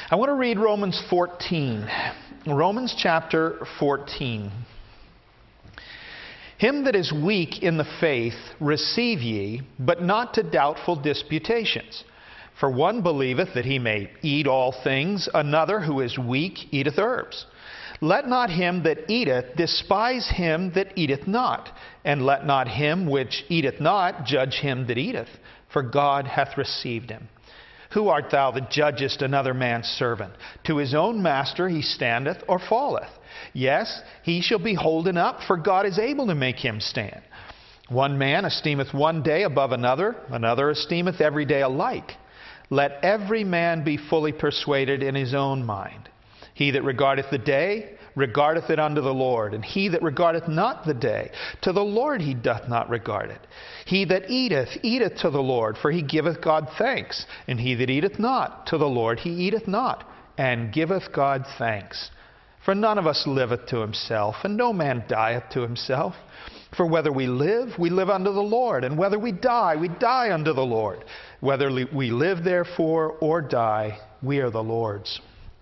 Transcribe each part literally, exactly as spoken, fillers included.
I want to read Romans fourteen. Romans chapter fourteen. Him that is weak in the faith receive ye, but not to doubtful disputations. For one believeth that he may eat all things, another who is weak eateth herbs. Let not him that eateth despise him that eateth not, and let not him which eateth not judge him that eateth, for God hath received him. Who art thou that judgest another man's servant? To his own master he standeth or falleth. Yes, he shall be holden up, for God is able to make him stand. One man esteemeth one day above another, another esteemeth every day alike. Let every man be fully persuaded in his own mind. He that regardeth the day, regardeth it unto the Lord. And he that regardeth not the day, to the Lord he doth not regard it. He that eateth, eateth to the Lord, for he giveth God thanks. And he that eateth not, to the Lord he eateth not, and giveth God thanks. For none of us liveth to himself, and no man dieth to himself. For whether we live, we live unto the Lord, and whether we die, we die unto the Lord. Whether we live therefore or die, we are the Lord's.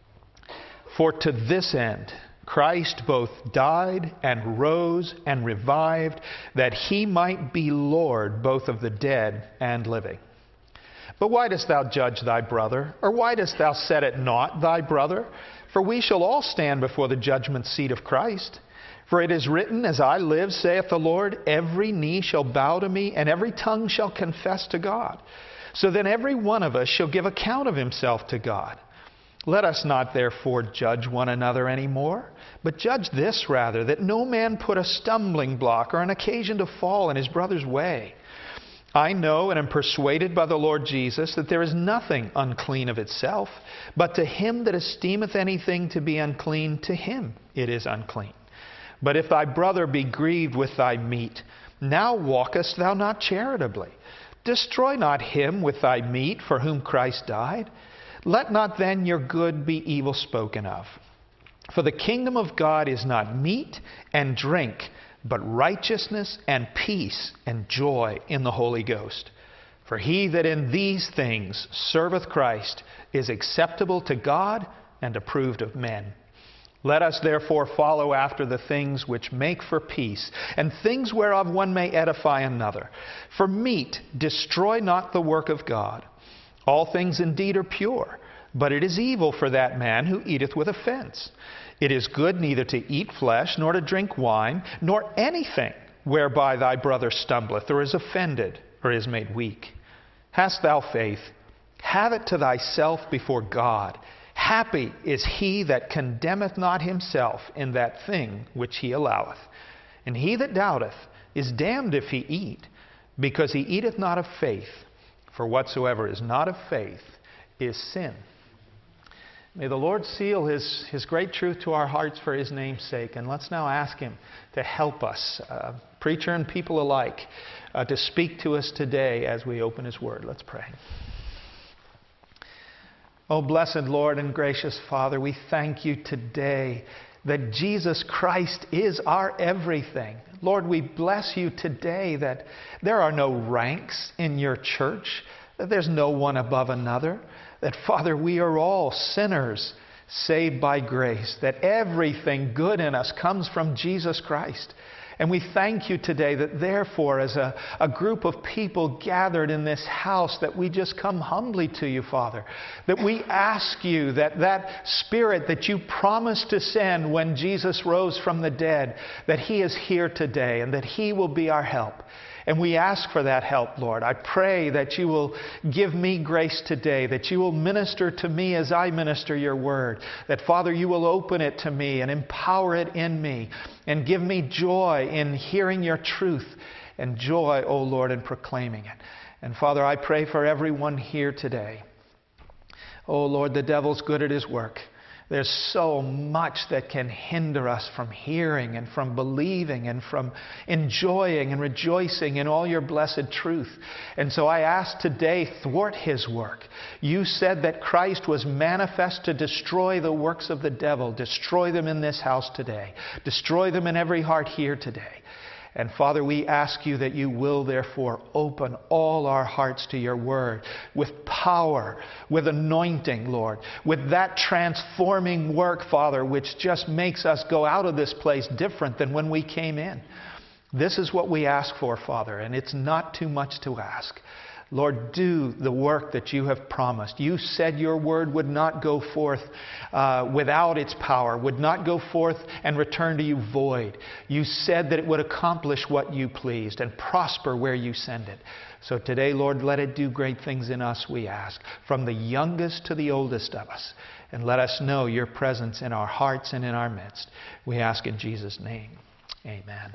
For to this end Christ both died and rose and revived, that he might be Lord both of the dead and living. But why dost thou judge thy brother? Or why dost thou set at naught thy brother? For we shall all stand before the judgment seat of Christ. For it is written, As I live, saith the Lord, every knee shall bow to me, and every tongue shall confess to God. So then every one of us shall give account of himself to God. Let us not therefore judge one another any more, but judge this rather, that no man put a stumbling block or an occasion to fall in his brother's way. I know and am persuaded by the Lord Jesus that there is nothing unclean of itself, but to him that esteemeth anything to be unclean, to him it is unclean. But if thy brother be grieved with thy meat, now walkest thou not charitably. Destroy not him with thy meat for whom Christ died. Let not then your good be evil spoken of. For the kingdom of God is not meat and drink, but righteousness and peace and joy in the Holy Ghost. For he that in these things serveth Christ is acceptable to God and approved of men. Let us therefore follow after the things which make for peace, and things whereof one may edify another. For meat destroy not the work of God. All things indeed are pure, but it is evil for that man who eateth with offense. It is good neither to eat flesh, nor to drink wine, nor anything whereby thy brother stumbleth, or is offended, or is made weak. Hast thou faith? Have it to thyself before God. Happy is he that condemneth not himself in that thing which he alloweth. And he that doubteth is damned if he eat, because he eateth not of faith. For whatsoever is not of faith is sin. May the Lord seal His, His great truth to our hearts for His name's sake. And let's now ask Him to help us, uh, preacher and people alike, uh, to speak to us today as we open His Word. Let's pray. Oh, blessed Lord and gracious Father, we thank You today that Jesus Christ is our everything. Lord, we bless You today that there are no ranks in Your church, that there's no one above another, that, Father, we are all sinners saved by grace, that everything good in us comes from Jesus Christ. And we thank You today that therefore, as a, a group of people gathered in this house, that we just come humbly to You, Father. That we ask You that that Spirit that You promised to send when Jesus rose from the dead, that He is here today and that He will be our help. And we ask for that help, Lord. I pray that You will give me grace today, that You will minister to me as I minister Your Word, that, Father, You will open it to me and empower it in me and give me joy in hearing Your truth and joy, O Lord, in proclaiming it. And, Father, I pray for everyone here today. Oh, Lord, the devil's good at his work. There's so much that can hinder us from hearing and from believing and from enjoying and rejoicing in all Your blessed truth. And so I ask today, thwart his work. You said that Christ was manifest to destroy the works of the devil. Destroy them in this house today. Destroy them in every heart here today. And Father, we ask you that you will therefore open all our hearts to your word with power, with anointing, Lord, with that transforming work, Father, which just makes us go out of this place different than when we came in. This is what we ask for, Father, and it's not too much to ask. Lord, do the work that you have promised. You said your word would not go forth uh, without its power, would not go forth and return to you void. You said that it would accomplish what you pleased and prosper where you send it. So today, Lord, let it do great things in us, we ask, from the youngest to the oldest of us. And let us know your presence in our hearts and in our midst. We ask in Jesus' name. Amen.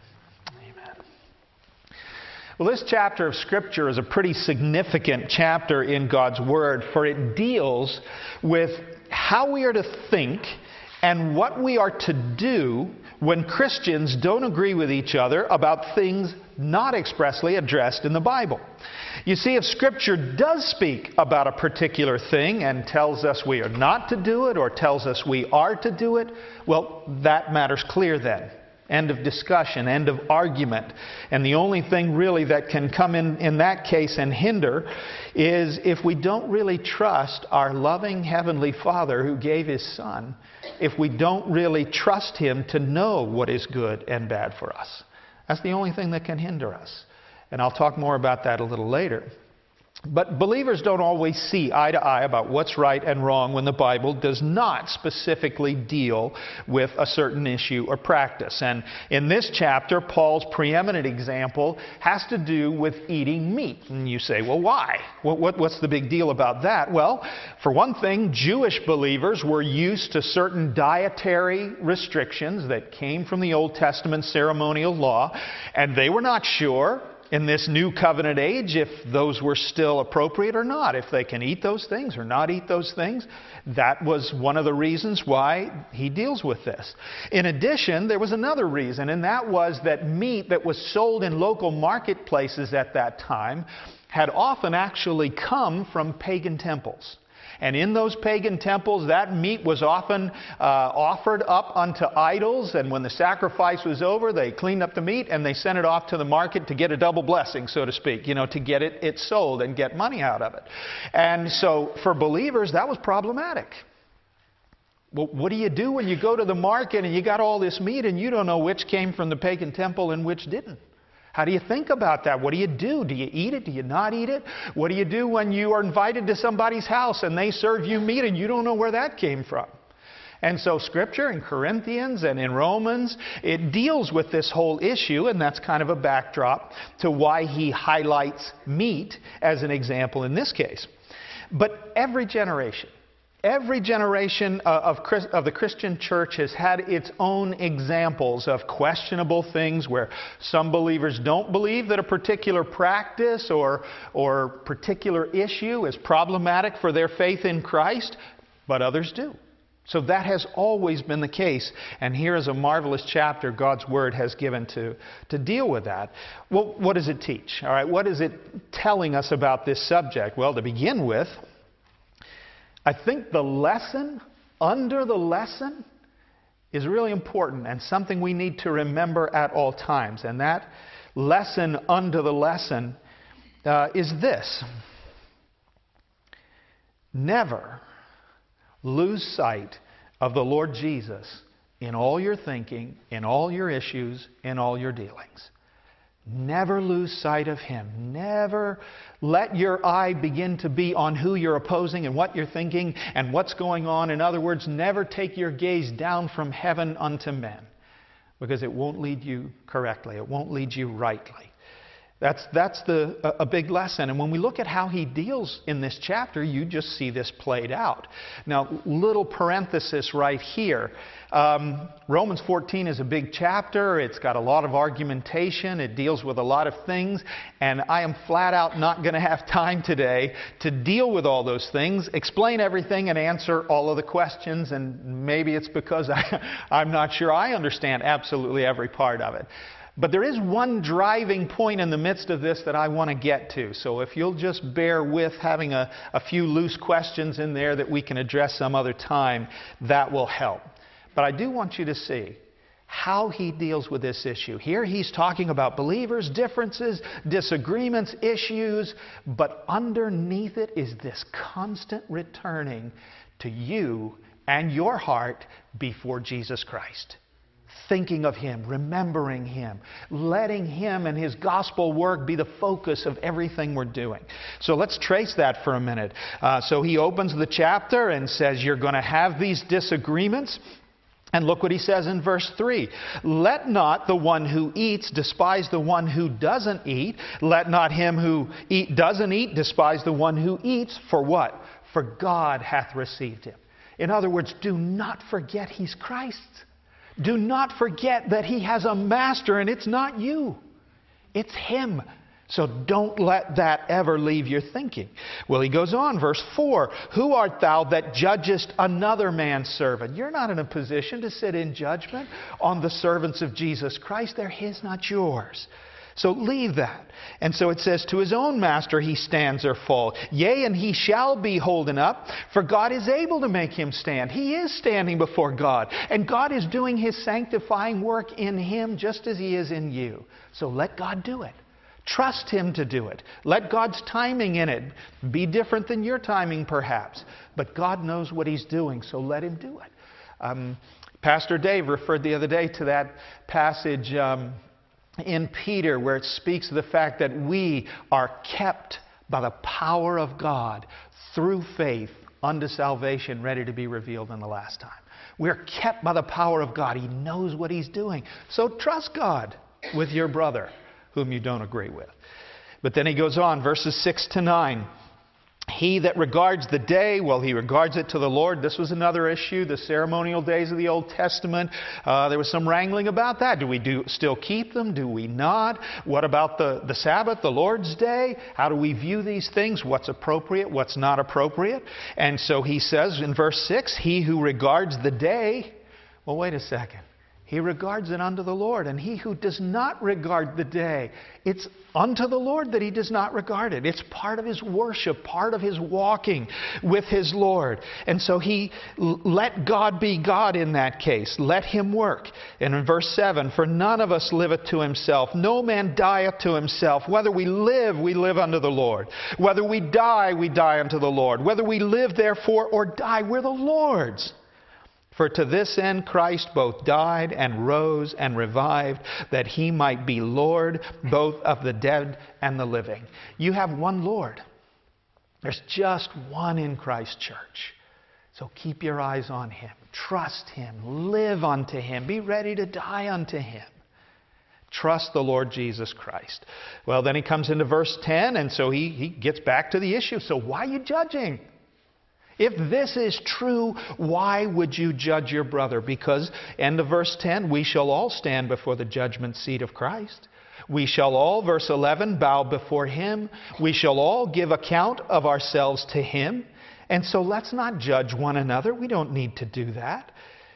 Well, this chapter of Scripture is a pretty significant chapter in God's Word, for it deals with how we are to think and what we are to do when Christians don't agree with each other about things not expressly addressed in the Bible. You see, if Scripture does speak about a particular thing and tells us we are not to do it or tells us we are to do it, well, that matters clear then. End of discussion, end of argument. And the only thing really that can come in in that case and hinder is if we don't really trust our loving Heavenly Father who gave His Son, if we don't really trust Him to know what is good and bad for us. That's the only thing that can hinder us. And I'll talk more about that a little later. But believers don't always see eye to eye about what's right and wrong when the Bible does not specifically deal with a certain issue or practice. And in this chapter, Paul's preeminent example has to do with eating meat. And you say, well, why? What, what, what's the big deal about that? Well, for one thing, Jewish believers were used to certain dietary restrictions that came from the Old Testament ceremonial law, and they were not sure in this new covenant age if those were still appropriate or not, if they can eat those things or not eat those things. That was one of the reasons why he deals with this. In addition, there was another reason, and that was that meat that was sold in local marketplaces at that time had often actually come from pagan temples. And in those pagan temples, that meat was often uh, offered up unto idols. And when the sacrifice was over, they cleaned up the meat and they sent it off to the market to get a double blessing, so to speak, you know, to get it, it sold and get money out of it. And so for believers, that was problematic. Well, what do you do when you go to the market and you got all this meat and you don't know which came from the pagan temple and which didn't? How do you think about that? What do you do? Do you eat it? Do you not eat it? What do you do when you are invited to somebody's house and they serve you meat and you don't know where that came from? And so Scripture in Corinthians and in Romans, it deals with this whole issue, and that's kind of a backdrop to why he highlights meat as an example in this case. But every generation, Every generation of, Christ, of the Christian church has had its own examples of questionable things where some believers don't believe that a particular practice or, or particular issue is problematic for their faith in Christ, but others do. So that has always been the case. And here is a marvelous chapter God's Word has given to, to deal with that. Well, what does it teach? All right, what is it telling us about this subject? Well, to begin with, I think the lesson under the lesson is really important and something we need to remember at all times. And that lesson under the lesson uh, is this. Never lose sight of the Lord Jesus in all your thinking, in all your issues, in all your dealings. Never lose sight of Him. Never let your eye begin to be on who you're opposing and what you're thinking and what's going on. In other words, never take your gaze down from heaven unto men, because it won't lead you correctly. It won't lead you rightly. That's, that's the, a, a big lesson. And when we look at how he deals in this chapter, you just see this played out. Now, little parenthesis right here. Um, Romans fourteen is a big chapter. It's got a lot of argumentation. It deals with a lot of things. And I am flat out not going to have time today to deal with all those things, explain everything, and answer all of the questions. And maybe it's because I, I'm not sure I understand absolutely every part of it. But there is one driving point in the midst of this that I want to get to. So if you'll just bear with having a, a few loose questions in there that we can address some other time, that will help. But I do want you to see how he deals with this issue. Here he's talking about believers, differences, disagreements, issues, but underneath it is this constant returning to you and your heart before Jesus Christ. Thinking of Him, remembering Him, letting Him and His gospel work be the focus of everything we're doing. So let's trace that for a minute. Uh, so he opens the chapter and says, you're going to have these disagreements. And look what he says in verse three. Let not the one who eats despise the one who doesn't eat. Let not him who eat, doesn't eat despise the one who eats. For what? For God hath received him. In other words, do not forget He's Christ's. Do not forget that He has a master and it's not you. It's Him. So don't let that ever leave your thinking. Well, he goes on, verse four. Who art thou that judgest another man's servant? You're not in a position to sit in judgment on the servants of Jesus Christ. They're His, not yours. So leave that. And so it says, to his own master he stands or falls. Yea, and he shall be holden up, for God is able to make him stand. He is standing before God. And God is doing His sanctifying work in him just as He is in you. So let God do it. Trust Him to do it. Let God's timing in it be different than your timing perhaps. But God knows what He's doing, so let Him do it. Um, Pastor Dave referred the other day to that passage Um, in Peter, where it speaks of the fact that we are kept by the power of God through faith unto salvation, ready to be revealed in the last time. We're kept by the power of God. He knows what He's doing. So trust God with your brother, whom you don't agree with. But then he goes on, verses six to nine. He that regards the day, well, he regards it to the Lord. This was another issue, the ceremonial days of the Old Testament. Uh, there was some wrangling about that. Do we do still keep them? Do we not? What about the, the Sabbath, the Lord's Day? How do we view these things? What's appropriate? What's not appropriate? And so he says in verse six, he who regards the day, well, wait a second. He regards it unto the Lord. And he who does not regard the day, it's unto the Lord that he does not regard it. It's part of his worship, part of his walking with his Lord. And so he let God be God in that case. Let Him work. And in verse seven, for none of us liveth to himself. No man dieth to himself. Whether we live, we live unto the Lord. Whether we die, we die unto the Lord. Whether we live therefore or die, we're the Lord's. For to this end Christ both died and rose and revived, that He might be Lord both of the dead and the living. You have one Lord. There's just one in Christ Church. So keep your eyes on Him. Trust Him. Live unto Him. Be ready to die unto Him. Trust the Lord Jesus Christ. Well, then he comes into verse ten, and so he, he gets back to the issue. So why are you judging? If this is true, why would you judge your brother? Because, end of verse ten, we shall all stand before the judgment seat of Christ. We shall all, verse eleven, bow before Him. We shall all give account of ourselves to Him. And so let's not judge one another. We don't need to do that.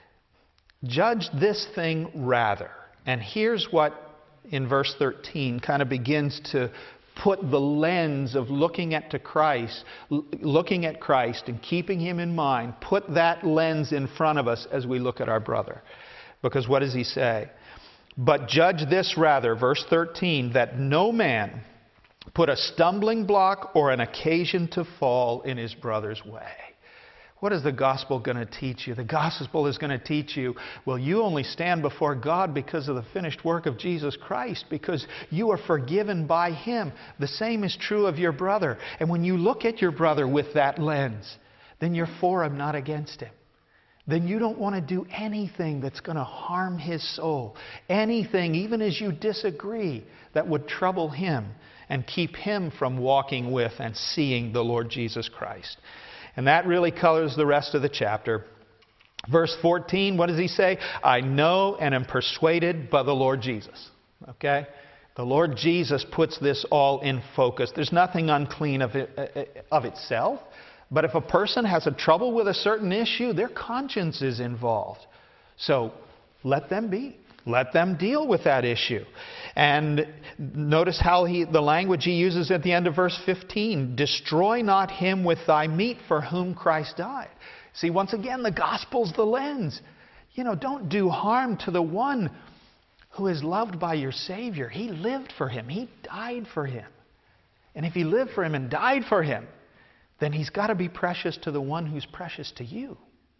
Judge this thing rather. And here's what, in verse thirteen, kind of begins to put the lens of looking at to Christ, looking at Christ and keeping Him in mind, put that lens in front of us as we look at our brother. Because what does he say? But judge this rather, verse thirteen, that no man put a stumbling block or an occasion to fall in his brother's way. What is the gospel going to teach you? The gospel is going to teach you, well, you only stand before God because of the finished work of Jesus Christ, because you are forgiven by Him. The same is true of your brother. And when you look at your brother with that lens, then you're for him, not against him. Then you don't want to do anything that's going to harm his soul. Anything, even as you disagree, that would trouble him and keep him from walking with and seeing the Lord Jesus Christ. And that really colors the rest of the chapter. Verse fourteen, what does he say? I know and am persuaded by the Lord Jesus. Okay? The Lord Jesus puts this all in focus. There's nothing unclean of, it, of itself. But if a person has a trouble with a certain issue, their conscience is involved. So let them be. Let them deal with that issue. And notice how he, the language he uses at the end of verse fifteen. Destroy not him with thy meat for whom Christ died. See, once again, the gospel's the lens. You know, don't do harm to the one who is loved by your Savior. He lived for him. He died for him. And if he lived for him and died for him, then he's got to be precious to the one who's precious to you,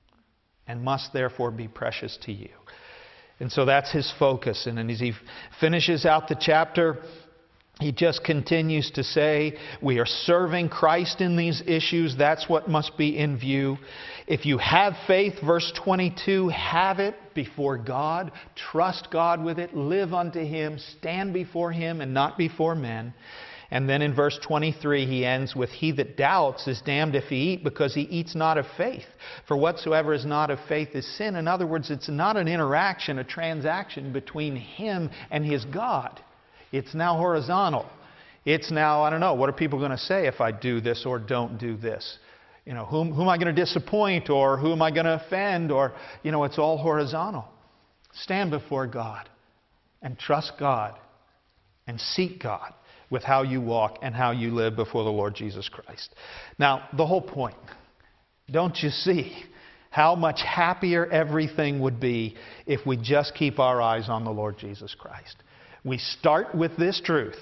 and must therefore be precious to you. And so that's his focus. And as he finishes out the chapter, he just continues to say, we are serving Christ in these issues. That's what must be in view. If you have faith, verse twenty-two, have it before God. Trust God with it. Live unto Him. Stand before Him and not before men. And then in verse twenty-three, he ends with, he that doubts is damned if he eat, because he eats not of faith. For whatsoever is not of faith is sin. In other words, it's not an interaction, a transaction between him and his God. It's now horizontal. It's now, I don't know, what are people going to say if I do this or don't do this? You know, whom, who am I going to disappoint, or who am I going to offend? Or, you know, it's all horizontal. Stand before God and trust God and seek God with how you walk and how you live before the Lord Jesus Christ. Now, the whole point, don't you see how much happier everything would be if we just keep our eyes on the Lord Jesus Christ? We start with this truth.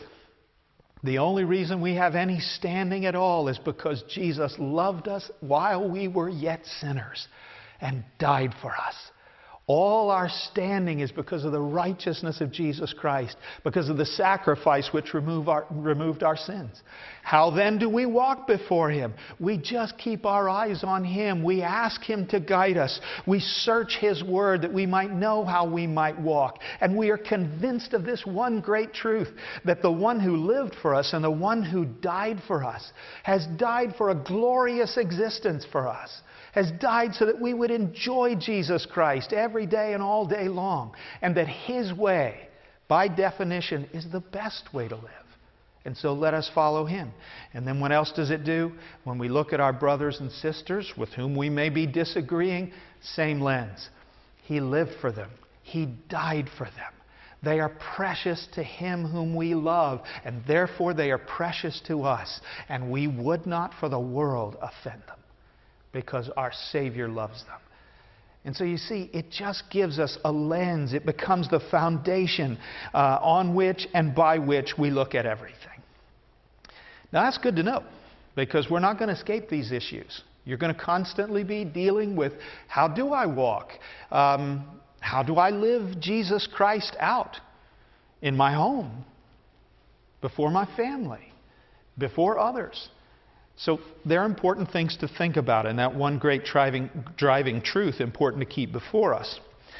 The only reason we have any standing at all is because Jesus loved us while we were yet sinners and died for us. All our standing is because of the righteousness of Jesus Christ, because of the sacrifice which remove our, removed our sins. How then do we walk before Him? We just keep our eyes on Him. We ask Him to guide us. We search His Word that we might know how we might walk. And we are convinced of this one great truth, that the one who lived for us and the one who died for us has died for a glorious existence for us. Has died so that we would enjoy Jesus Christ every day and all day long. And that His way, by definition, is the best way to live. And so let us follow Him. And then what else does it do? When we look at our brothers and sisters with whom we may be disagreeing, same lens. He lived for them. He died for them. They are precious to Him whom we love, and therefore they are precious to us. And we would not for the world offend them, because our Savior loves them. And so you see, it just gives us a lens. It becomes the foundation uh, on which and by which we look at everything. Now that's good to know, because we're not going to escape these issues. You're going to constantly be dealing with, how do I walk? Um, how do I live Jesus Christ out in my home, before my family, before others? So there are important things to think about, and that one great driving, driving truth important to keep before us.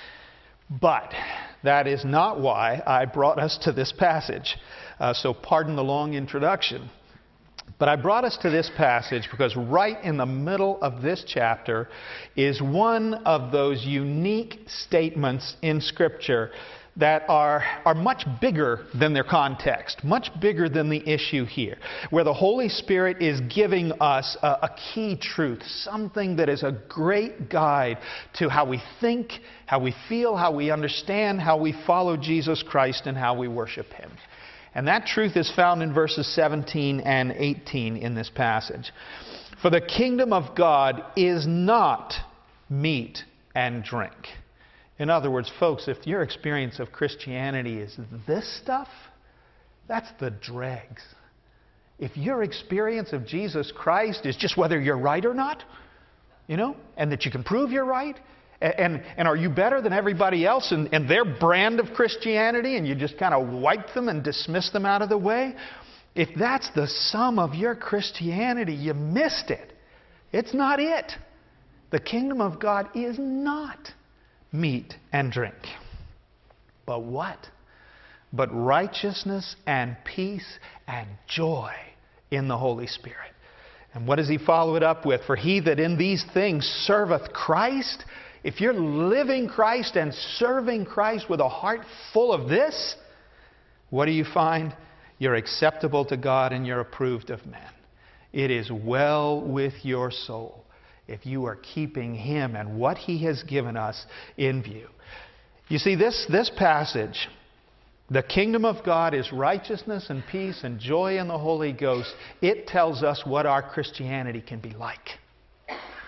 But that is not why I brought us to this passage. Uh, so pardon the long introduction. But I brought us to this passage because right in the middle of this chapter is one of those unique statements in Scripture that are, are much bigger than their context, much bigger than the issue here, where the Holy Spirit is giving us a, a key truth, something that is a great guide to how we think, how we feel, how we understand, how we follow Jesus Christ, and how we worship Him. And that truth is found in verses seventeen and eighteen in this passage. For the kingdom of God is not meat and drink. In other words, folks, if your experience of Christianity is this stuff, that's the dregs. If your experience of Jesus Christ is just whether you're right or not, you know, and that you can prove you're right, and, and, and are you better than everybody else and, and their brand of Christianity, and you just kind of wipe them and dismiss them out of the way, if that's the sum of your Christianity, you missed it. It's not it. The kingdom of God is not meat and drink. But what? But righteousness and peace and joy in the Holy Spirit. And what does He follow it up with? For he that in these things serveth Christ. If you're living Christ and serving Christ with a heart full of this, what do you find? You're acceptable to God and you're approved of men. It is well with your soul if you are keeping Him and what He has given us in view. You see, this, this passage, the kingdom of God is righteousness and peace and joy in the Holy Ghost. It tells us what our Christianity can be like.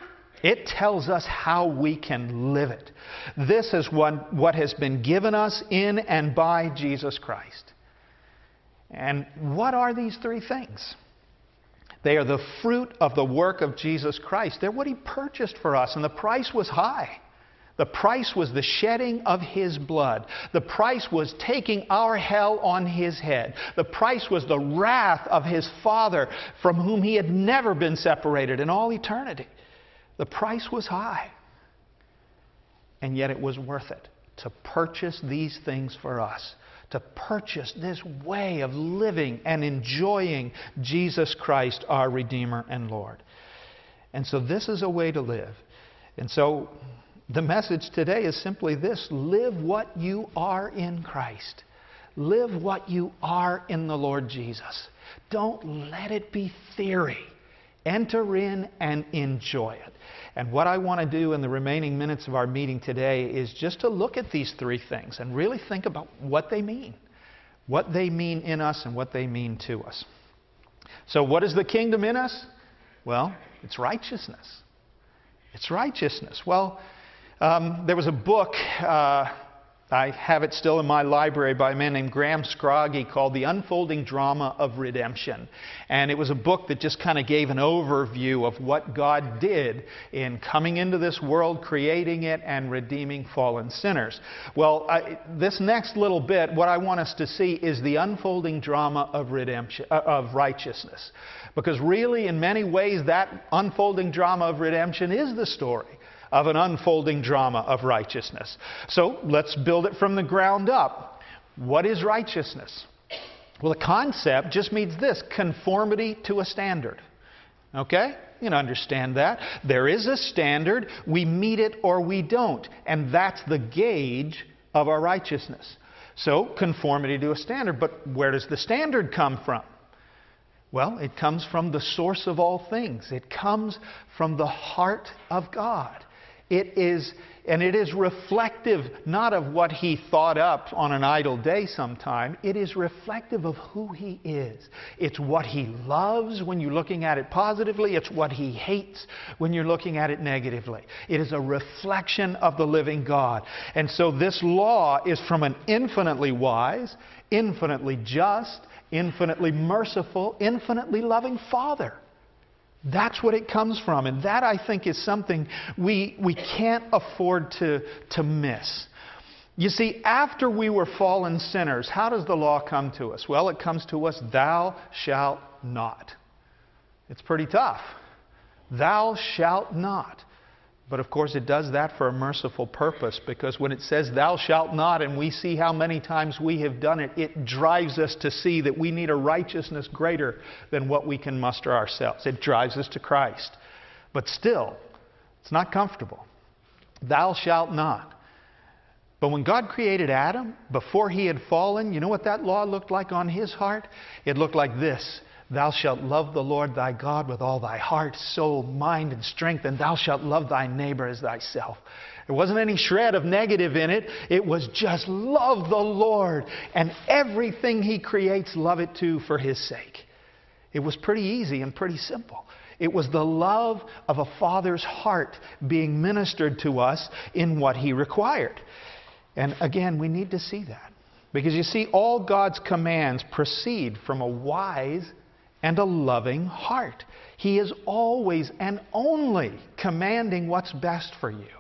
It tells us how we can live it. This is what, what has been given us in and by Jesus Christ. And what are these three things? They are the fruit of the work of Jesus Christ. They're what He purchased for us, and the price was high. The price was the shedding of His blood. The price was taking our hell on His head. The price was the wrath of His Father, from whom He had never been separated in all eternity. The price was high. And yet it was worth it to purchase these things for us. To purchase this way of living and enjoying Jesus Christ, our Redeemer and Lord. And so this is a way to live. And so the message today is simply this: live what you are in Christ. Live what you are in the Lord Jesus. Don't let it be theory. Enter in and enjoy it. And what I want to do in the remaining minutes of our meeting today is just to look at these three things and really think about what they mean. What they mean in us and what they mean to us. So what is the kingdom in us? Well, it's righteousness. It's righteousness. Well, um, there was a book, uh, I have it still in my library, by a man named Graham Scroggie, called The Unfolding Drama of Redemption. And it was a book that just kind of gave an overview of what God did in coming into this world, creating it, and redeeming fallen sinners. Well, I, this next little bit, what I want us to see is the unfolding drama of redemption, uh, of righteousness. Because really, in many ways, that unfolding drama of redemption is the story of an unfolding drama of righteousness. So let's build it from the ground up. What is righteousness? Well, the concept just means this: conformity to a standard. Okay? You can understand that. There is a standard. We meet it or we don't. And that's the gauge of our righteousness. So, conformity to a standard. But where does the standard come from? Well, it comes from the source of all things. It comes from the heart of God. It is, and it is reflective not of what He thought up on an idle day sometime. It is reflective of who He is. It's what He loves when you're looking at it positively. It's what He hates when you're looking at it negatively. It is a reflection of the living God. And so this law is from an infinitely wise, infinitely just, infinitely merciful, infinitely loving Father. That's what it comes from. And that, I think, is something we, we can't afford to, to miss. You see, after we were fallen sinners, how does the law come to us? Well, it comes to us, thou shalt not. It's pretty tough. Thou shalt not. But of course it does that for a merciful purpose, because when it says thou shalt not, and we see how many times we have done it, it drives us to see that we need a righteousness greater than what we can muster ourselves. It drives us to Christ. But still, it's not comfortable. Thou shalt not. But when God created Adam, before he had fallen, you know what that law looked like on his heart? It looked like this: thou shalt love the Lord thy God with all thy heart, soul, mind, and strength, and thou shalt love thy neighbor as thyself. There wasn't any shred of negative in it. It was just love the Lord, and everything He creates, love it too for His sake. It was pretty easy and pretty simple. It was the love of a Father's heart being ministered to us in what He required. And again, we need to see that. Because you see, all God's commands proceed from a wise and a loving heart. He is always and only commanding what's best for you.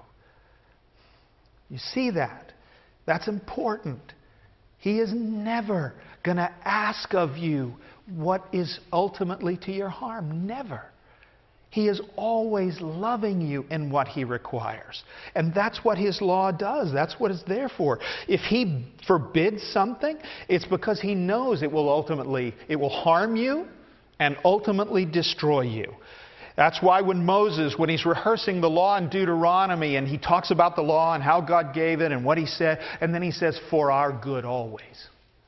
You see that? That's important. He is never going to ask of you what is ultimately to your harm. Never. He is always loving you in what He requires. And that's what His law does. That's what it's there for. If He forbids something, it's because He knows it will ultimately, it will harm you and ultimately destroy you. That's why when Moses, when he's rehearsing the law in Deuteronomy, and he talks about the law and how God gave it and what He said, and then he says, for our good always.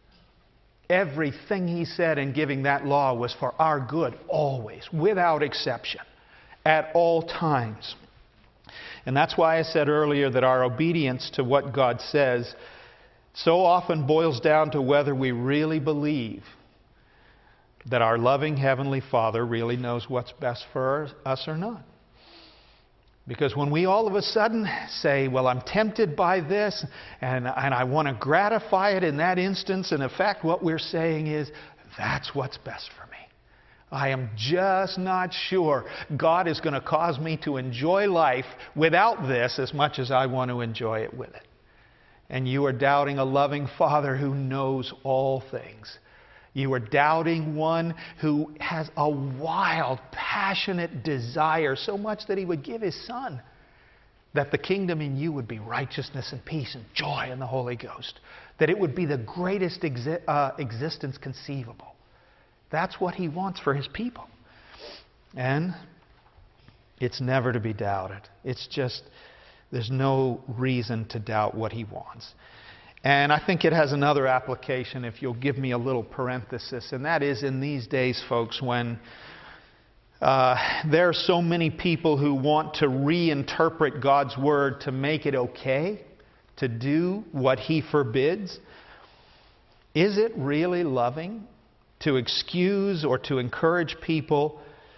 Everything He said in giving that law was for our good always, without exception, at all times. And that's why I said earlier that our obedience to what God says so often boils down to whether we really believe that our loving Heavenly Father really knows what's best for us or not. Because when we all of a sudden say, well, I'm tempted by this, and, and I want to gratify it in that instance, and in fact what we're saying is, that's what's best for me. I am just not sure God is going to cause me to enjoy life without this as much as I want to enjoy it with it. And you are doubting a loving Father who knows all things. You are doubting one who has a wild, passionate desire, so much that He would give His Son, that the kingdom in you would be righteousness and peace and joy in the Holy Ghost, that it would be the greatest exi- uh, existence conceivable. That's what He wants for His people. And it's never to be doubted. It's just, there's no reason to doubt what He wants. And I think it has another application, if you'll give me a little parenthesis, and that is in these days, folks, when uh, there are so many people who want to reinterpret God's Word to make it okay to do what He forbids. Is it really loving to excuse or to encourage people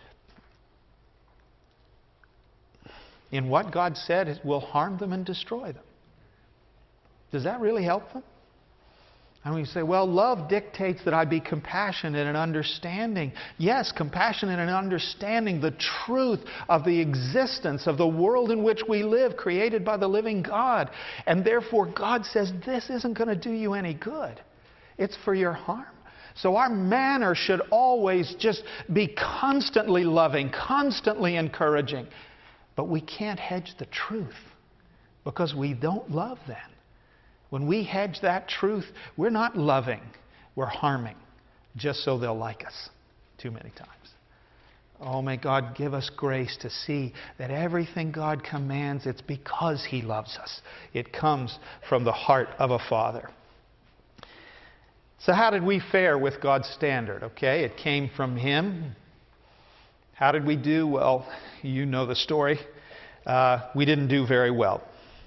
in what God said will harm them and destroy them? Does that really help them? And we say, well, love dictates that I be compassionate and understanding. Yes, compassionate and understanding the truth of the existence of the world in which we live, created by the living God. And therefore, God says this isn't going to do you any good. It's for your harm. So our manner should always just be constantly loving, constantly encouraging. But we can't hedge the truth because we don't love then. When we hedge that truth, we're not loving, we're harming, just so they'll like us too many times. Oh, may God give us grace to see that everything God commands, it's because He loves us. It comes from the heart of a Father. So how did we fare with God's standard? Okay, it came from Him. How did we do? Well, you know the story. Uh, we didn't do very well.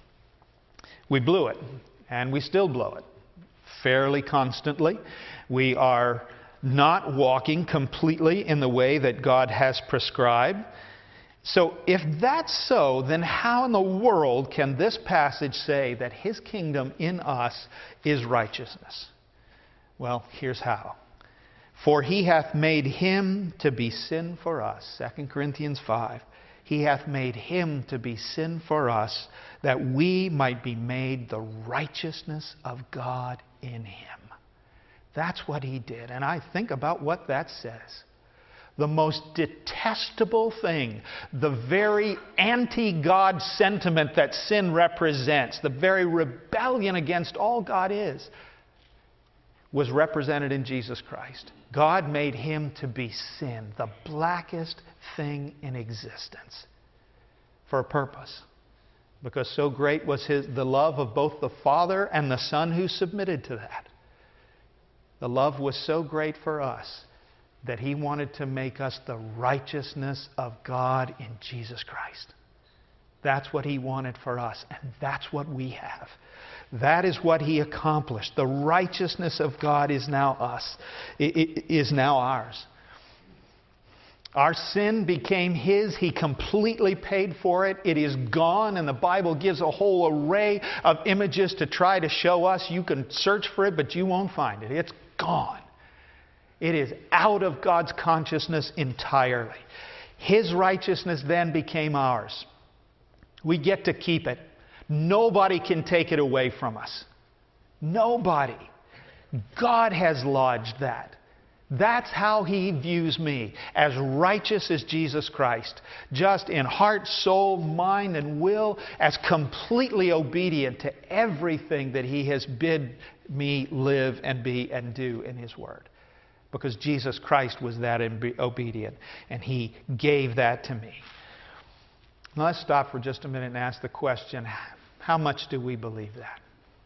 We blew it. And we still blow it fairly constantly. We are not walking completely in the way that God has prescribed. So if that's so, then how in the world can this passage say that His kingdom in us is righteousness? Well, here's how. For He hath made Him to be sin for us. Second Corinthians five. He hath made Him to be sin for us, that we might be made the righteousness of God in Him. That's what He did. And I think about what that says. The most detestable thing, the very anti-God sentiment that sin represents, the very rebellion against all God is, was represented in Jesus Christ. God made Him to be sin, the blackest thing in existence, for a purpose. Because so great was his, the love of both the Father and the Son who submitted to that. The love was so great for us that He wanted to make us the righteousness of God in Jesus Christ. That's what He wanted for us, and that's what we have. That is what He accomplished. The righteousness of God is now us. It, it is now ours. Our sin became His. He completely paid for it. It is gone, and the Bible gives a whole array of images to try to show us. You can search for it, but you won't find it. It's gone. It is out of God's consciousness entirely. His righteousness then became ours. We get to keep it. Nobody can take it away from us. Nobody. God has lodged that. That's how He views me, as righteous as Jesus Christ, just in heart, soul, mind, and will, as completely obedient to everything that He has bid me live and be and do in His Word. Because Jesus Christ was that obedient, and He gave that to me. Now let's stop for just a minute and ask the question, how much do we believe that?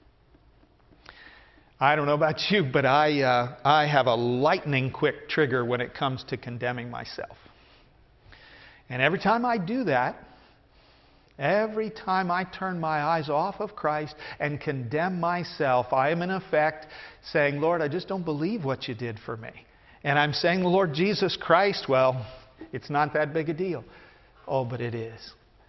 I don't know about you, but I, uh, I have a lightning quick trigger when it comes to condemning myself. And every time I do that, every time I turn my eyes off of Christ and condemn myself, I am in effect saying, Lord, I just don't believe what You did for me. And I'm saying, Lord Jesus Christ, well, it's not that big a deal. Oh, but it is.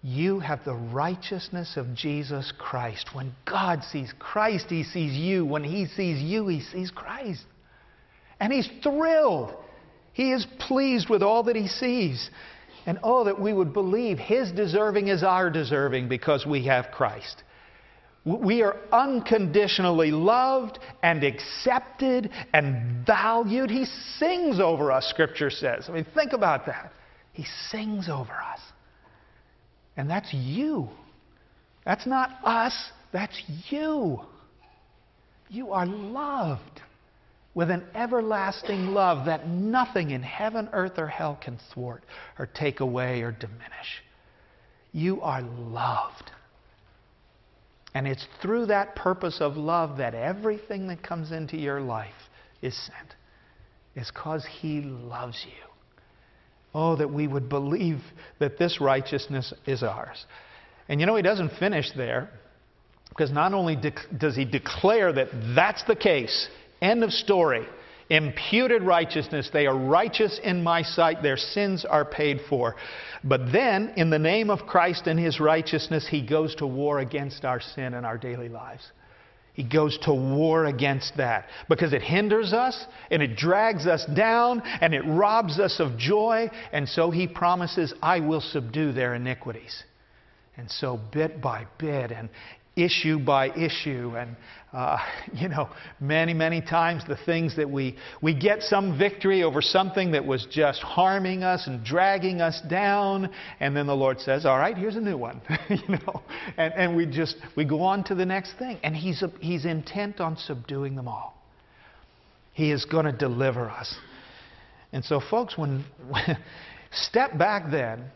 You have the righteousness of Jesus Christ. When God sees Christ, He sees you. When He sees you, He sees Christ. And He's thrilled. He is pleased with all that He sees. And oh, that we would believe His deserving is our deserving because we have Christ. We are unconditionally loved and accepted and valued. He sings over us, Scripture says. I mean, think about that. He sings over us. And that's you. That's not us. That's you. You are loved with an everlasting love that nothing in heaven, earth, or hell can thwart or take away or diminish. You are loved. And it's through that purpose of love that everything that comes into your life is sent. It's because He loves you. Oh, that we would believe that this righteousness is ours. And you know, He doesn't finish there, because not only de- does He declare that that's the case, end of story, imputed righteousness, they are righteous in my sight, their sins are paid for. But then, in the name of Christ and His righteousness, He goes to war against our sin in our daily lives. He goes to war against that because it hinders us and it drags us down and it robs us of joy. And so He promises, I will subdue their iniquities. And so bit by bit and issue by issue and, uh, you know, many, many times the things that we, we get some victory over something that was just harming us and dragging us down. And then the Lord says, all right, here's a new one, you know, and, and we just, we go on to the next thing. And He's, he's intent on subduing them all. He is going to deliver us. And so folks, when, when step back then,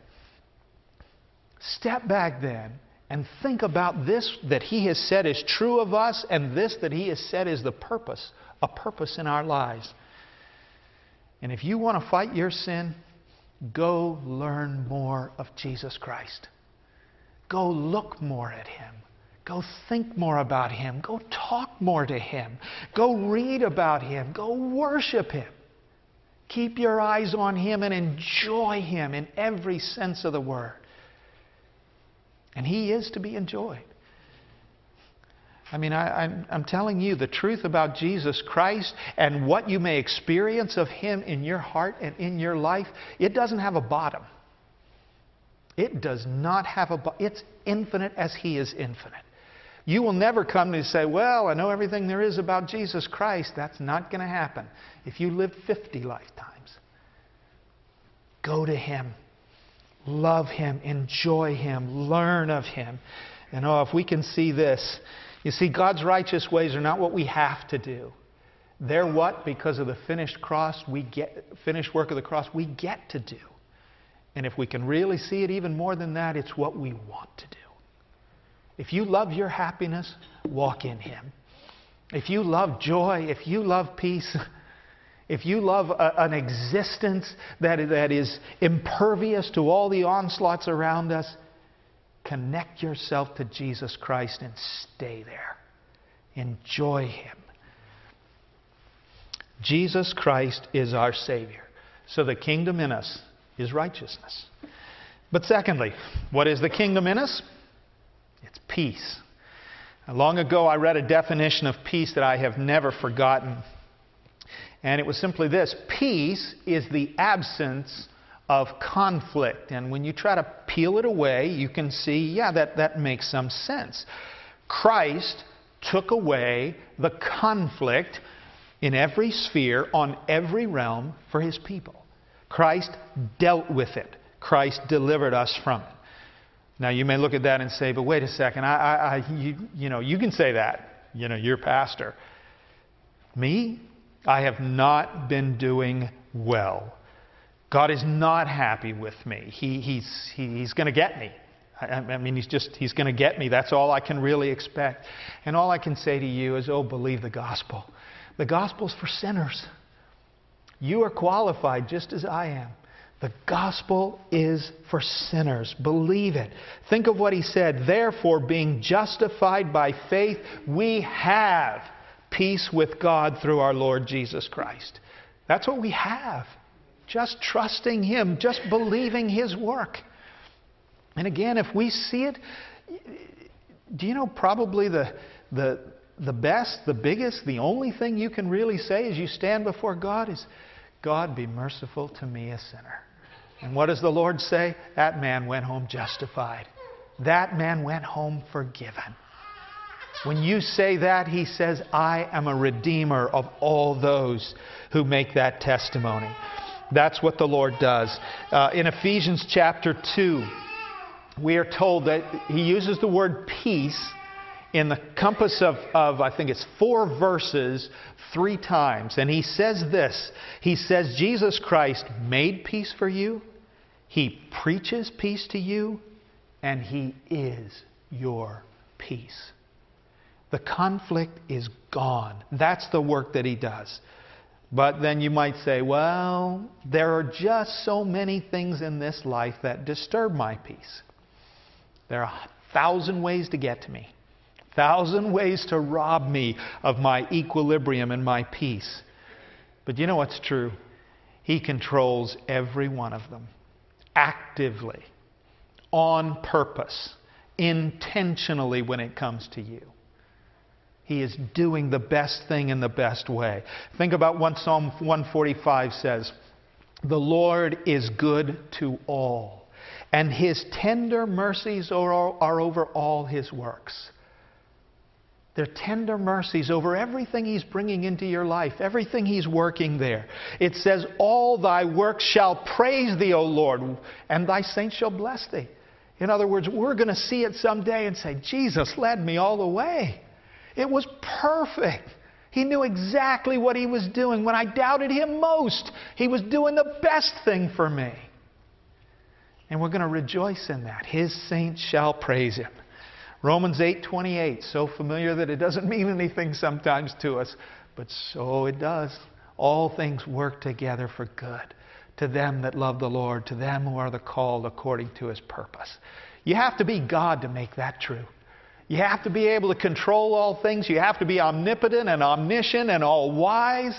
step back then, and think about this that He has said is true of us, and this that He has said is the purpose, a purpose in our lives. And if you want to fight your sin, go learn more of Jesus Christ. Go look more at Him. Go think more about Him. Go talk more to Him. Go read about Him. Go worship Him. Keep your eyes on Him and enjoy Him in every sense of the word. And He is to be enjoyed. I mean, I, I'm, I'm telling you the truth about Jesus Christ and what you may experience of Him in your heart and in your life, it doesn't have a bottom. It does not have a bottom. It's infinite as He is infinite. You will never come to say, well, I know everything there is about Jesus Christ. That's not going to happen if you live fifty lifetimes. Go to Him. Love Him, enjoy Him, learn of Him. And oh, if we can see this, you see, God's righteous ways are not what we have to do. They're what, because of the finished cross, we get, finished work of the cross, we get to do. And if we can really see it even more than that, it's what we want to do. If you love your happiness, walk in Him. If you love joy, if you love peace, if you love a, an existence that, that is impervious to all the onslaughts around us, connect yourself to Jesus Christ and stay there. Enjoy Him. Jesus Christ is our Savior. So the kingdom in us is righteousness. But secondly, what is the kingdom in us? It's peace. Long ago I read a definition of peace that I have never forgotten. And it was simply this: peace is the absence of conflict. And when you try to peel it away, you can see, yeah, that, that makes some sense. Christ took away the conflict in every sphere, on every realm for His people. Christ dealt with it. Christ delivered us from it. Now you may look at that and say, but wait a second, I, I, I you, you know, you can say that. You know, you're pastor. Me? I have not been doing well. God is not happy with me. He, he's he, he's going to get me. I, I mean, he's just, he's going to get me. That's all I can really expect. And all I can say to you is, oh, believe the gospel. The gospel's for sinners. You are qualified just as I am. The gospel is for sinners. Believe it. Think of what He said. Therefore, being justified by faith, we have peace with God through our Lord Jesus Christ. That's what we have. Just trusting Him, just believing His work. And again, if we see it, do you know probably the, the, the best, the biggest, the only thing you can really say as you stand before God is, God, be merciful to me, a sinner. And what does the Lord say? That man went home justified. That man went home forgiven. When you say that, He says, I am a redeemer of all those who make that testimony. That's what the Lord does. Uh, in Ephesians chapter two, we are told that He uses the word peace in the compass of, of, I think it's four verses, three times. And He says this. He says, Jesus Christ made peace for you. He preaches peace to you. And He is your peace. The conflict is gone. That's the work that He does. But then you might say, well, there are just so many things in this life that disturb my peace. There are a thousand ways to get to me. A thousand ways to rob me of my equilibrium and my peace. But you know what's true? He controls every one of them. Actively. On purpose. Intentionally when it comes to you. He is doing the best thing in the best way. Think about what Psalm one forty-five says. The Lord is good to all, and His tender mercies are, are over all His works. They're tender mercies over everything He's bringing into your life, everything He's working there. It says, all thy works shall praise thee, O Lord, and thy saints shall bless thee. In other words, we're going to see it someday and say, Jesus led me all the way. It was perfect. He knew exactly what He was doing. When I doubted Him most, He was doing the best thing for me. And we're going to rejoice in that. His saints shall praise Him. Romans eight twenty-eight, so familiar that it doesn't mean anything sometimes to us, but so it does. All things work together for good to them that love the Lord, to them who are the called according to His purpose. You have to be God to make that true. You have to be able to control all things. You have to be omnipotent and omniscient and all wise.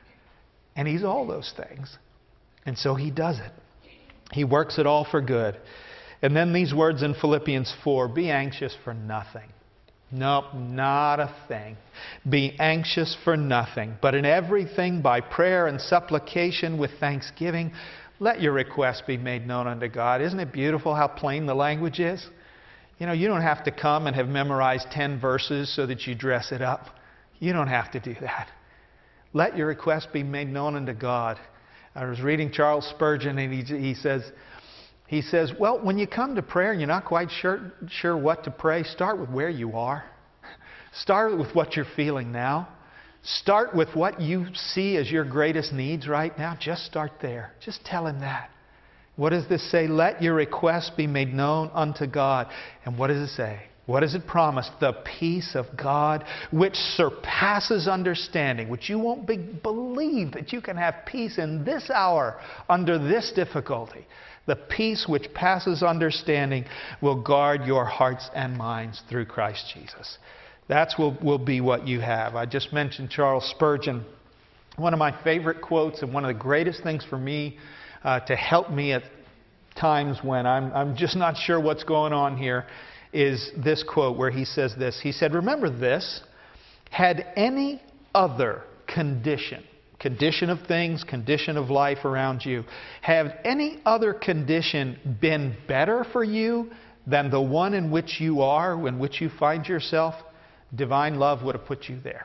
And He's all those things. And so He does it. He works it all for good. And then these words in Philippians four, be anxious for nothing. Nope, not a thing. Be anxious for nothing, but in everything by prayer and supplication with thanksgiving, let your requests be made known unto God. Isn't it beautiful how plain the language is? You know, you don't have to come and have memorized ten verses so that you dress it up. You don't have to do that. Let your requests be made known unto God. I was reading Charles Spurgeon, and he, he says, he says, well, when you come to prayer and you're not quite sure, sure what to pray, start with where you are. Start with what you're feeling now. Start with what you see as your greatest needs right now. Just start there. Just tell Him that. What does this say? Let your requests be made known unto God. And what does it say? What does it promise? The peace of God which surpasses understanding, which you won't be, believe that you can have peace in this hour under this difficulty. The peace which passes understanding will guard your hearts and minds through Christ Jesus. That's will, will be what you have. I just mentioned Charles Spurgeon. One of my favorite quotes and one of the greatest things for me Uh, to help me at times when I'm, I'm just not sure what's going on here is this quote where he says this. He said, remember this, had any other condition, condition of things, condition of life around you, have any other condition been better for you than the one in which you are, in which you find yourself, divine love would have put you there.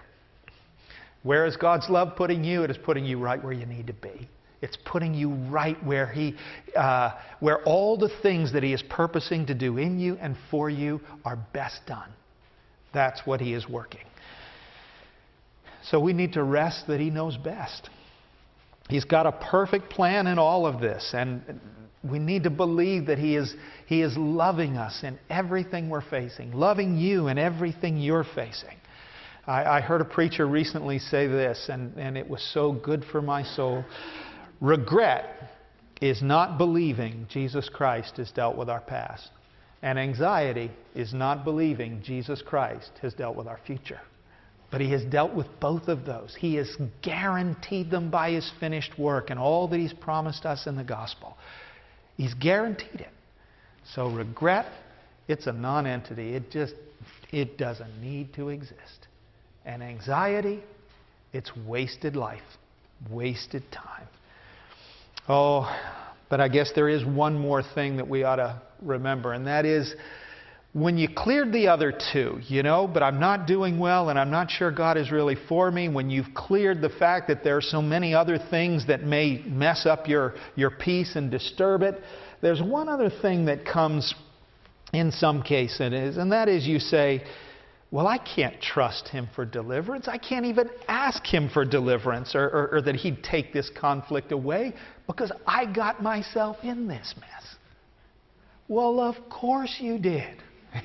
Where is God's love putting you? It is putting you right where you need to be. It's putting you right where He, uh, where all the things that He is purposing to do in you and for you are best done. That's what He is working. So we need to rest that He knows best. He's got a perfect plan in all of this, and we need to believe that He is, He is loving us in everything we're facing, loving you in everything you're facing. I, I heard a preacher recently say this, and, and it was so good for my soul. Regret is not believing Jesus Christ has dealt with our past. And anxiety is not believing Jesus Christ has dealt with our future. But He has dealt with both of those. He has guaranteed them by His finished work and all that He's promised us in the gospel. He's guaranteed it. So regret, it's a non-entity. It just, it doesn't need to exist. And anxiety, it's wasted life, wasted time. Oh, but I guess there is one more thing that we ought to remember, and that is when you cleared the other two, you know, but I'm not doing well and I'm not sure God is really for me, when you've cleared the fact that there are so many other things that may mess up your, your peace and disturb it, there's one other thing that comes in some cases, and that is you say, well, I can't trust Him for deliverance. I can't even ask Him for deliverance or, or, or that He'd take this conflict away because I got myself in this mess. Well, of course you did.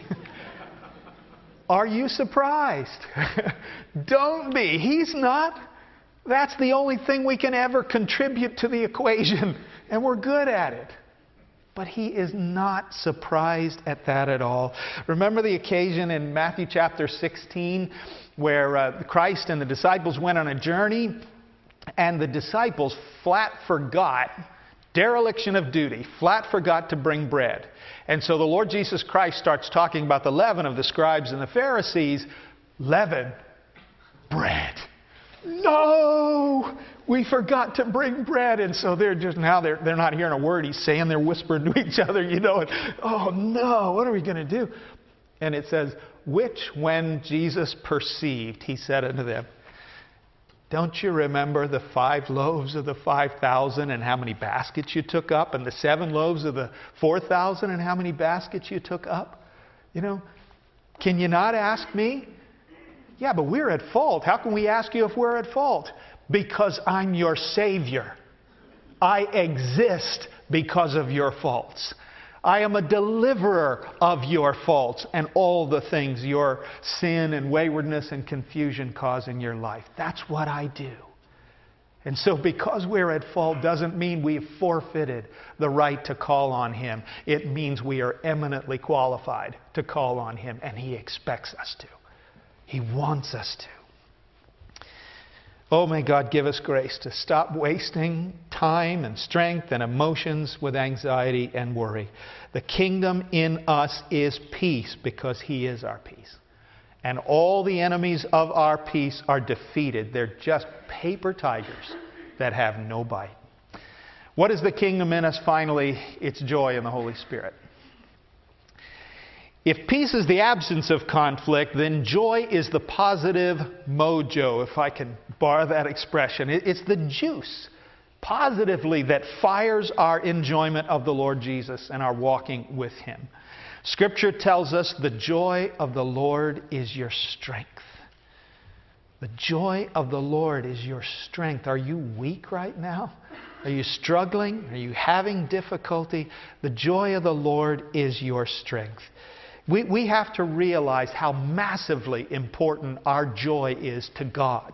Are you surprised? Don't be. He's not. That's the only thing we can ever contribute to the equation, and we're good at it. But He is not surprised at that at all. Remember the occasion in Matthew chapter sixteen where uh, Christ and the disciples went on a journey, and the disciples flat forgot, dereliction of duty, flat forgot to bring bread. And so the Lord Jesus Christ starts talking about the leaven of the scribes and the Pharisees. Leaven, bread. No! We forgot to bring bread. And so they're just now they're, they're not hearing a word He's saying. They're whispering to each other, you know. And, oh no, what are we going to do? And it says, which when Jesus perceived, He said unto them, don't you remember the five loaves of the five thousand and how many baskets you took up? And the seven loaves of the four thousand and how many baskets you took up? You know, can you not ask me? Yeah, but we're at fault. How can we ask you if we're at fault? Because I'm your Savior. I exist because of your faults. I am a deliverer of your faults and all the things your sin and waywardness and confusion cause in your life. That's what I do. And so because we're at fault doesn't mean we've forfeited the right to call on Him. It means we are eminently qualified to call on Him, and He expects us to. He wants us to. Oh, may God give us grace to stop wasting time and strength and emotions with anxiety and worry. The kingdom in us is peace because He is our peace. And all the enemies of our peace are defeated. They're just paper tigers that have no bite. What is the kingdom in us? Finally, it's joy in the Holy Spirit. If peace is the absence of conflict, then joy is the positive mojo, if I can borrow that expression. It's the juice, positively, that fires our enjoyment of the Lord Jesus and our walking with Him. Scripture tells us the joy of the Lord is your strength. The joy of the Lord is your strength. Are you weak right now? Are you struggling? Are you having difficulty? The joy of the Lord is your strength. We, we have to realize how massively important our joy is to God.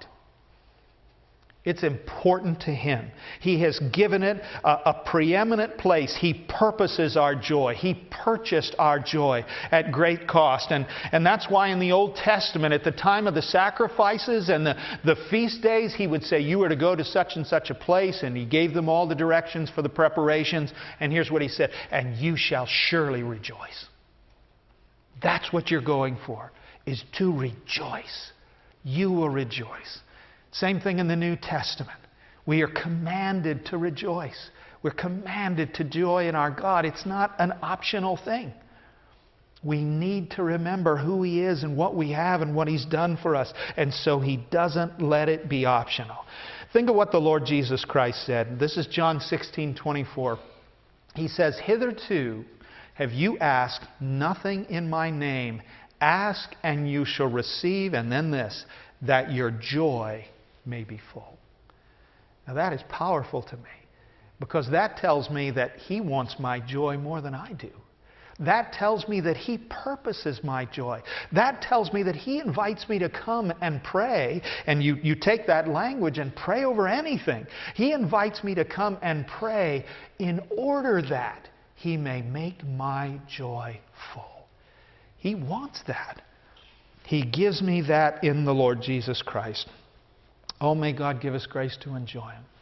It's important to Him. He has given it a, a preeminent place. He purposes our joy. He purchased our joy at great cost. And, and that's why in the Old Testament, at the time of the sacrifices and the, the feast days, He would say, you are to go to such and such a place. And He gave them all the directions for the preparations. And here's what He said, and you shall surely rejoice. That's what you're going for, is to rejoice. You will rejoice. Same thing in the New Testament. We are commanded to rejoice. We're commanded to joy in our God. It's not an optional thing. We need to remember who He is and what we have and what He's done for us. And so He doesn't let it be optional. Think of what the Lord Jesus Christ said. This is John sixteen twenty-four. He says, hitherto have you asked nothing in my name? Ask and you shall receive. And then this, that your joy may be full. Now that is powerful to me, because that tells me that He wants my joy more than I do. That tells me that He purposes my joy. That tells me that He invites me to come and pray. And you, you take that language and pray over anything. He invites me to come and pray in order that He may make my joy full. He wants that. He gives me that in the Lord Jesus Christ. Oh, may God give us grace to enjoy Him.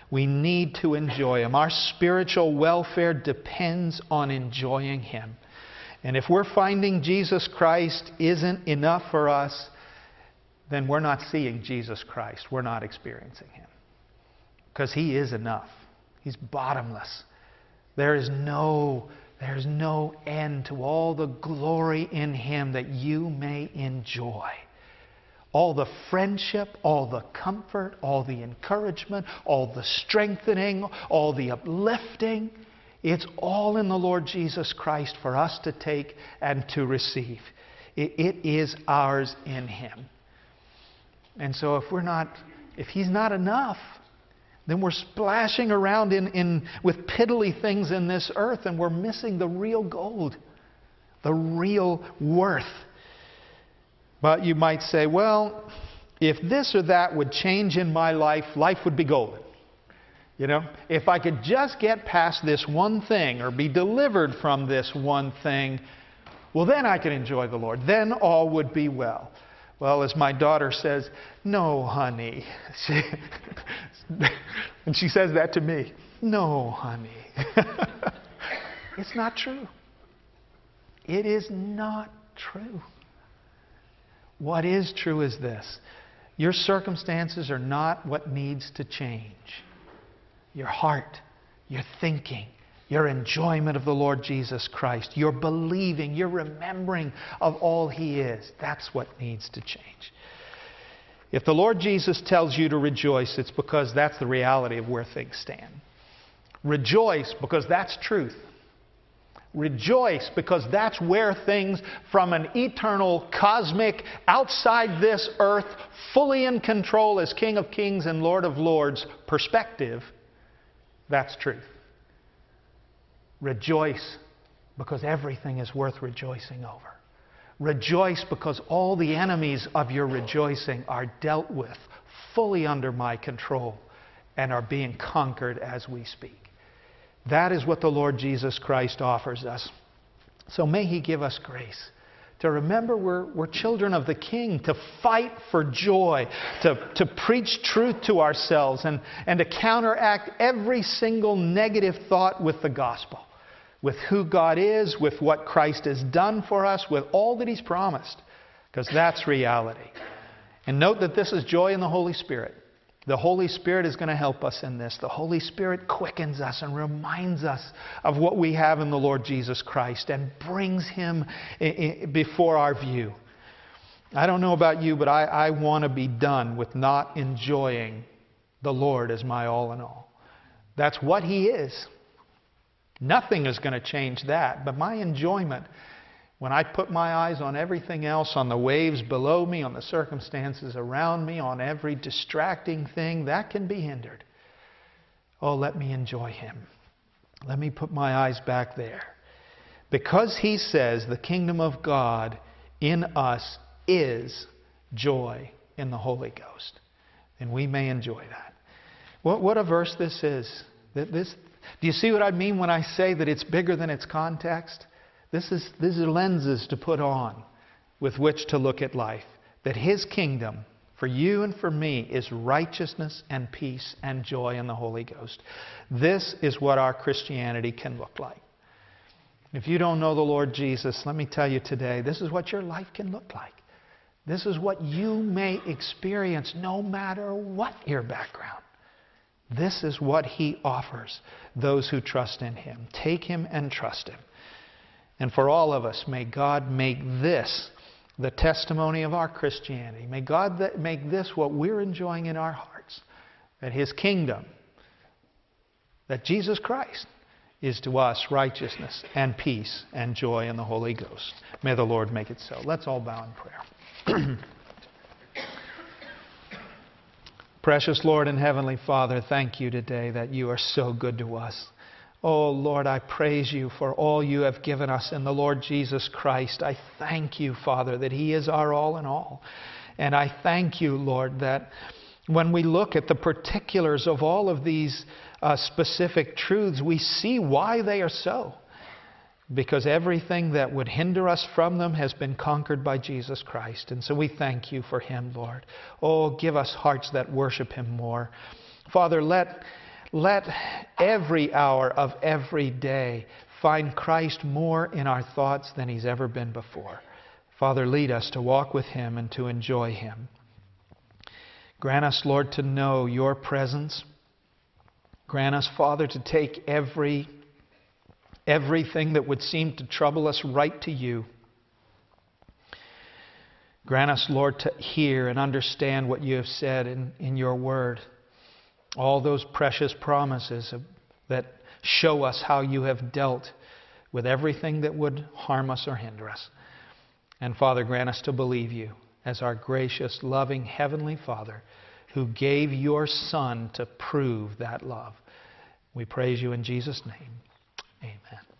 We need to enjoy Him. Our spiritual welfare depends on enjoying Him. And if we're finding Jesus Christ isn't enough for us, then we're not seeing Jesus Christ. We're not experiencing Him. Because He is enough. He's bottomless. There is no, there is no end to all the glory in Him that you may enjoy. All the friendship, all the comfort, all the encouragement, all the strengthening, all the uplifting. It's all in the Lord Jesus Christ for us to take and to receive. It, it is ours in Him. And so if we're not, if He's not enough, then we're splashing around in, in with piddly things in this earth, and we're missing the real gold, the real worth. But you might say, well, if this or that would change in my life, life would be golden. You know, if I could just get past this one thing or be delivered from this one thing, well, then I could enjoy the Lord. Then all would be well. Well, as my daughter says, no, honey. She, and she says that to me. No, honey. It's not true. It is not true. What is true is this. Your circumstances are not what needs to change. Your heart, your thinking, your enjoyment of the Lord Jesus Christ, your believing, your remembering of all He is. That's what needs to change. If the Lord Jesus tells you to rejoice, it's because that's the reality of where things stand. Rejoice because that's truth. Rejoice because that's where things from an eternal, cosmic, outside this earth, fully in control as King of Kings and Lord of Lords perspective, that's truth. Rejoice because everything is worth rejoicing over. Rejoice because all the enemies of your rejoicing are dealt with, fully under my control, and are being conquered as we speak. That is what the Lord Jesus Christ offers us. So may He give us grace to remember we're, we're children of the King, to fight for joy, to, to preach truth to ourselves, and, and to counteract every single negative thought with the gospel, with who God is, with what Christ has done for us, with all that He's promised, because that's reality. And note that this is joy in the Holy Spirit. The Holy Spirit is going to help us in this. The Holy Spirit quickens us and reminds us of what we have in the Lord Jesus Christ and brings Him before our view. I don't know about you, but I, I want to be done with not enjoying the Lord as my all in all. That's what He is. Nothing is going to change that. But my enjoyment, when I put my eyes on everything else, on the waves below me, on the circumstances around me, on every distracting thing, that can be hindered. Oh, let me enjoy Him. Let me put my eyes back there. Because He says the kingdom of God in us is joy in the Holy Ghost. And we may enjoy that. What, what a verse this is. This, do you see what I mean when I say that it's bigger than its context? This is, these are lenses to put on with which to look at life. That His kingdom, for you and for me, is righteousness and peace and joy in the Holy Ghost. This is what our Christianity can look like. If you don't know the Lord Jesus, let me tell you today, this is what your life can look like. This is what you may experience no matter what your background. This is what He offers those who trust in Him. Take Him and trust Him. And for all of us, may God make this the testimony of our Christianity. May God make this what we're enjoying in our hearts. That His kingdom, that Jesus Christ is to us righteousness and peace and joy in the Holy Ghost. May the Lord make it so. Let's all bow in prayer. Precious Lord and Heavenly Father, thank You today that You are so good to us. Oh, Lord, I praise You for all You have given us in the Lord Jesus Christ. I thank You, Father, that He is our all in all. And I thank You, Lord, that when we look at the particulars of all of these uh, specific truths, we see why they are so. Because everything that would hinder us from them has been conquered by Jesus Christ. And so we thank You for Him, Lord. Oh, give us hearts that worship Him more. Father, let let every hour of every day find Christ more in our thoughts than He's ever been before. Father, lead us to walk with Him and to enjoy Him. Grant us, Lord, to know Your presence. Grant us, Father, to take every, everything that would seem to trouble us right to You. Grant us, Lord, to hear and understand what You have said in, in Your Word. All those precious promises that show us how You have dealt with everything that would harm us or hinder us. And Father, grant us to believe You as our gracious, loving Heavenly Father who gave Your Son to prove that love. We praise You in Jesus' name. Amen.